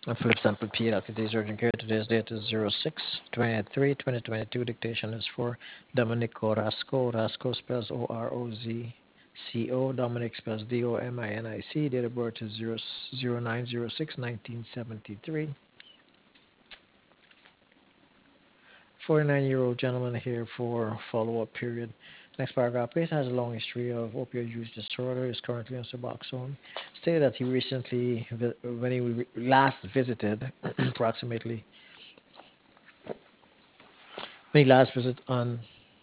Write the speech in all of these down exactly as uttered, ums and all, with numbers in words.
I'm Philip Sample P. Today's urgent care. Today's date is zero six twenty-three twenty twenty-two. Dictation is for Dominic Orozco. Orozco spells O R O Z C O. Dominic spells D O M I N I C. Date of birth is zero nine zero six nineteen seventy-three. forty-nine-year-old gentleman here for follow-up period. Next paragraph. Patient has a long history of opioid use disorder. Is currently on Suboxone. Stated that he recently, when he last visited, approximately when he last visited on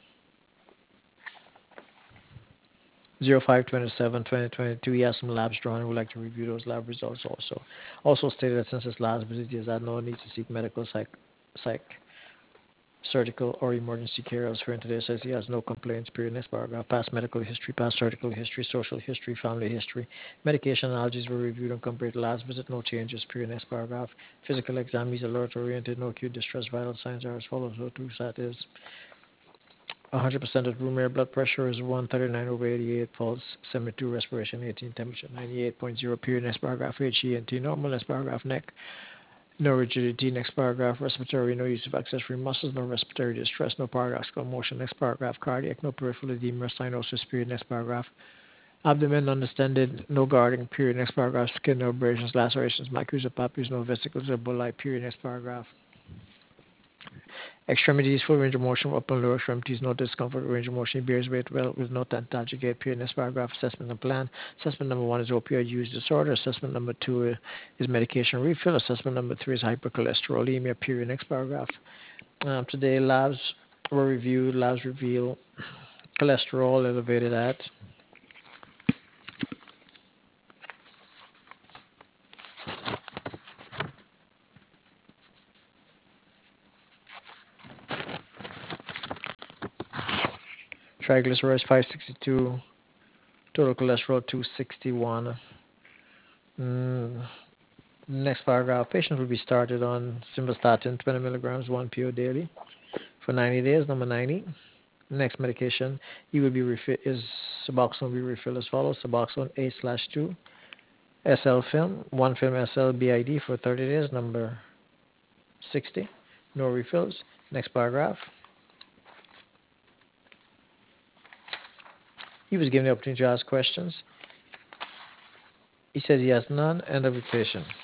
zero five twenty-seven twenty twenty-two, he has some labs drawn and would like to review those lab results also. Also stated that since his last visit, he has had no need to seek medical, psych, psych surgical, or emergency care elsewhere. And today says he has no complaints, period. Next paragraph. Past medical history, past surgical history, social history, family history. Medication allergies were reviewed and compared to last visit. No changes, period. Next paragraph. Physical exam, he's alert oriented, no acute distress. Vital signs are as follows. So two sat is one hundred percent of room air. Blood pressure is one thirty-nine over eighty-eight. Pulse seventy-two. Respiration eighteen. Temperature ninety-eight point zero. Period. Next paragraph. H E N T normal. Next paragraph. Neck no rigidity. Next paragraph. Respiratory. No use of accessory muscles. No respiratory distress. No paradoxical motion. Next paragraph. Cardiac. No peripheral edema or cyanosis. Period. Next paragraph. Abdomen undistended. No guarding. Period. Next paragraph. Skin. No abrasions, lacerations, maculae, papules. No vesicles or bullae. Period. Next paragraph. Extremities, full range of motion, upper and lower extremities, no discomfort, range of motion, bears weight well with no tentative gait. Period. Next paragraph, assessment and plan. Assessment number one is opioid use disorder. Assessment number two is medication refill. Assessment number three is hypercholesterolemia. Period. Next paragraph. Um, today, labs were reviewed. Labs reveal cholesterol elevated at triglycerides five sixty-two, total cholesterol two sixty-one. Mm, next paragraph, patients will be started on simvastatin twenty milligrams, one pill daily for ninety days. Number ninety. Next medication, he will be refi- is Suboxone will be refilled as follows: Suboxone A slash two S L film, one film S L B I D for thirty days. Number sixty. No refills. Next paragraph. He was given the opportunity to ask questions. He says he has none. End of dictation.